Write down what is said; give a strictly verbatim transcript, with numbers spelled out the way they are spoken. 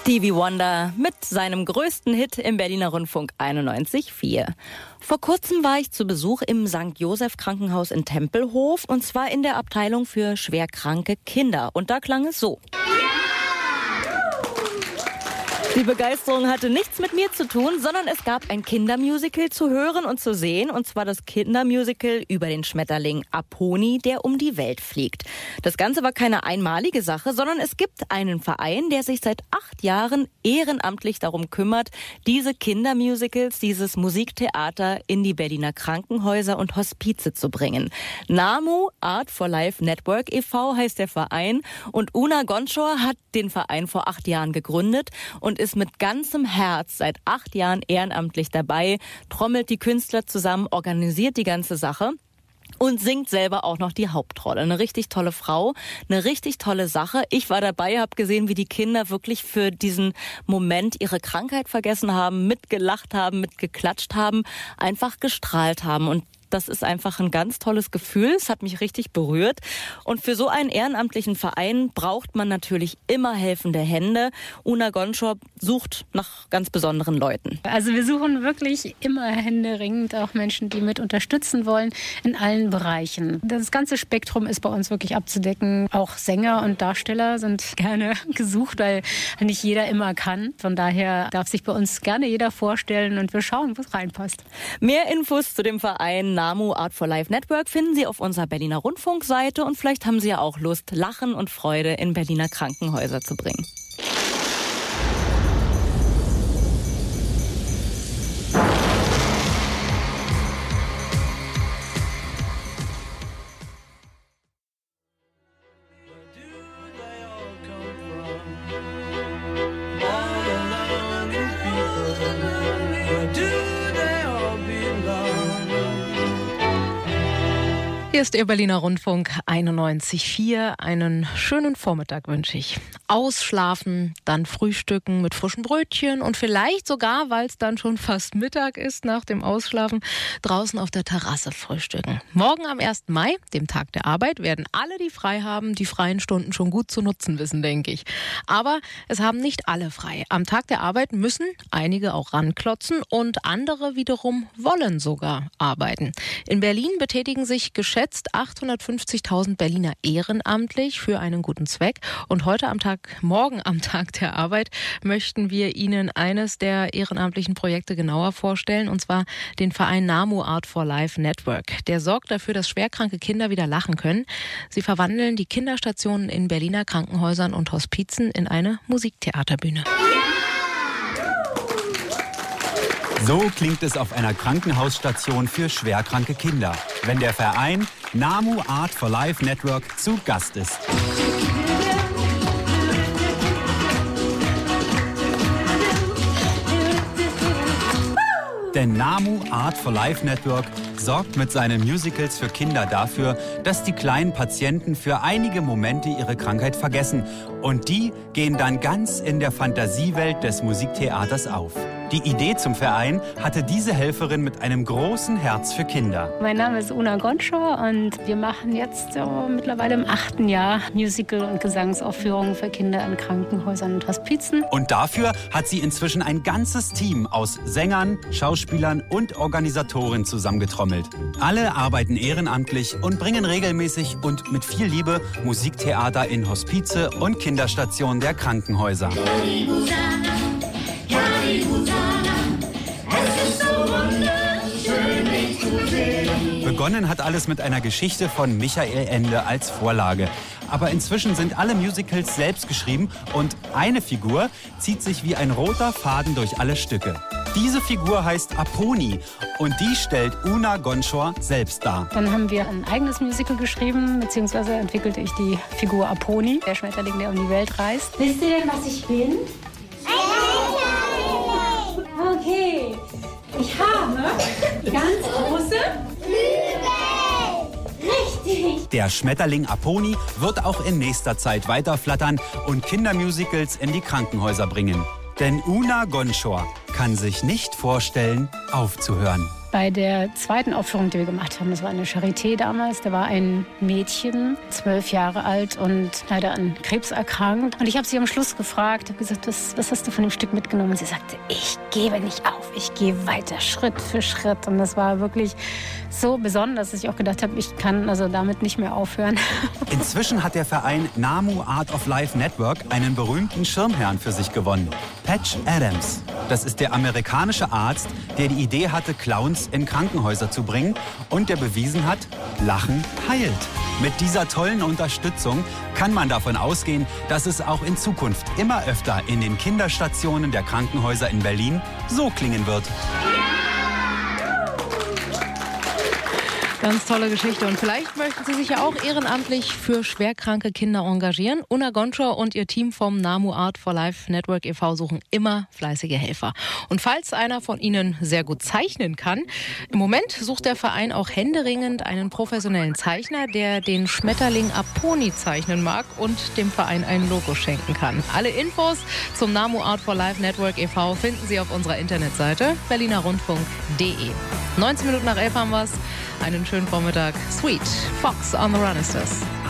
Stevie Wonder mit seinem größten Hit im Berliner Rundfunk einundneunzig Komma vier. Vor kurzem war ich zu Besuch im Sankt Joseph Krankenhaus in Tempelhof und zwar in der Abteilung für schwerkranke Kinder. Und da klang es so. Die Begeisterung hatte nichts mit mir zu tun, sondern es gab ein Kindermusical zu hören und zu sehen, und zwar das Kindermusical über den Schmetterling Aponi, der um die Welt fliegt. Das Ganze war keine einmalige Sache, sondern es gibt einen Verein, der sich seit acht Jahren ehrenamtlich darum kümmert, diese Kindermusicals, dieses Musiktheater in die Berliner Krankenhäuser und Hospize zu bringen. NAMU, Art for Life Network e V heißt der Verein, und Una Gonschor hat den Verein vor acht Jahren gegründet und ist mit ganzem Herz seit acht Jahren ehrenamtlich dabei, trommelt die Künstler zusammen, organisiert die ganze Sache und singt selber auch noch die Hauptrolle. Eine richtig tolle Frau, eine richtig tolle Sache. Ich war dabei, habe gesehen, wie die Kinder wirklich für diesen Moment ihre Krankheit vergessen haben, mitgelacht haben, mitgeklatscht haben, einfach gestrahlt haben. Und das ist einfach ein ganz tolles Gefühl. Es hat mich richtig berührt. Und für so einen ehrenamtlichen Verein braucht man natürlich immer helfende Hände. Una Gonschor sucht nach ganz besonderen Leuten. Also wir suchen wirklich immer händeringend auch Menschen, die mit unterstützen wollen in allen Bereichen. Das ganze Spektrum ist bei uns wirklich abzudecken. Auch Sänger und Darsteller sind gerne gesucht, weil nicht jeder immer kann. Von daher darf sich bei uns gerne jeder vorstellen und wir schauen, was reinpasst. Mehr Infos zu dem Verein NAMU Art for Life Network finden Sie auf unserer Berliner Rundfunkseite, und vielleicht haben Sie ja auch Lust, Lachen und Freude in Berliner Krankenhäuser zu bringen. Hier ist Ihr Berliner Rundfunk einundneunzig Komma vier. Einen schönen Vormittag wünsche ich. Ausschlafen, dann frühstücken mit frischen Brötchen und vielleicht sogar, weil es dann schon fast Mittag ist, nach dem Ausschlafen draußen auf der Terrasse frühstücken. Morgen am ersten Mai, dem Tag der Arbeit, werden alle, die frei haben, die freien Stunden schon gut zu nutzen wissen, denke ich. Aber es haben nicht alle frei. Am Tag der Arbeit müssen einige auch ranklotzen und andere wiederum wollen sogar arbeiten. In Berlin betätigen sich geschätzt achthundertfünfzigtausend Berliner ehrenamtlich für einen guten Zweck. Und heute am Tag, morgen am Tag der Arbeit, möchten wir Ihnen eines der ehrenamtlichen Projekte genauer vorstellen, und zwar den Verein NAMU Art for Life Network. Der sorgt dafür, dass schwerkranke Kinder wieder lachen können. Sie verwandeln die Kinderstationen in Berliner Krankenhäusern und Hospizen in eine Musiktheaterbühne. So klingt es auf einer Krankenhausstation für schwerkranke Kinder, wenn der Verein NAMU Art for Life Network zu Gast ist. Denn NAMU Art for Life Network sorgt mit seinen Musicals für Kinder dafür, dass die kleinen Patienten für einige Momente ihre Krankheit vergessen. Und die gehen dann ganz in der Fantasiewelt des Musiktheaters auf. Die Idee zum Verein hatte diese Helferin mit einem großen Herz für Kinder. Mein Name ist Una Gonschor und wir machen jetzt so mittlerweile im achten Jahr Musical- und Gesangsaufführungen für Kinder in Krankenhäusern und Hospizen. Und dafür hat sie inzwischen ein ganzes Team aus Sängern, Schauspielern und Organisatoren zusammengetrommelt. Alle arbeiten ehrenamtlich und bringen regelmäßig und mit viel Liebe Musiktheater in Hospize und Kinderstationen der Krankenhäuser. Begonnen hat alles mit einer Geschichte von Michael Ende als Vorlage. Aber inzwischen sind alle Musicals selbst geschrieben und eine Figur zieht sich wie ein roter Faden durch alle Stücke. Diese Figur heißt Aponi und die stellt Una Gonschor selbst dar. Dann haben wir ein eigenes Musical geschrieben, beziehungsweise entwickelte ich die Figur Aponi, der Schmetterling, der um die Welt reist. Wisst ihr denn, was ich bin? Okay, ich habe ganz große Flügel. Richtig. Der Schmetterling Aponi wird auch in nächster Zeit weiterflattern und Kindermusicals in die Krankenhäuser bringen. Denn Una Gonschor kann sich nicht vorstellen, aufzuhören. Bei der zweiten Aufführung, die wir gemacht haben, das war eine Charité damals, da war ein Mädchen, zwölf Jahre alt und leider an Krebs erkrankt. Und ich habe sie am Schluss gefragt, habe gesagt, was, was hast du von dem Stück mitgenommen? Und sie sagte, ich gebe nicht auf, ich gehe weiter, Schritt für Schritt. Und das war wirklich so besonders, dass ich auch gedacht habe, ich kann also damit nicht mehr aufhören. Inzwischen hat der Verein NAMU Art of Life Network einen berühmten Schirmherrn für sich gewonnen. Patch Adams. Das ist der amerikanische Arzt, der die Idee hatte, Clowns in Krankenhäuser zu bringen und der bewiesen hat, Lachen heilt. Mit dieser tollen Unterstützung kann man davon ausgehen, dass es auch in Zukunft immer öfter in den Kinderstationen der Krankenhäuser in Berlin so klingen wird. Ganz tolle Geschichte. Und vielleicht möchten Sie sich ja auch ehrenamtlich für schwerkranke Kinder engagieren. Una Gonchor und ihr Team vom NAMU Art for Life Network e V suchen immer fleißige Helfer. Und falls einer von Ihnen sehr gut zeichnen kann, im Moment sucht der Verein auch händeringend einen professionellen Zeichner, der den Schmetterling Aponi zeichnen mag und dem Verein ein Logo schenken kann. Alle Infos zum NAMU Art for Life Network e V finden Sie auf unserer Internetseite berliner rundfunk punkt de. neunzehn Minuten nach elf haben wir's. Einen schönen Vormittag. Sweet Fox on the Run ist das.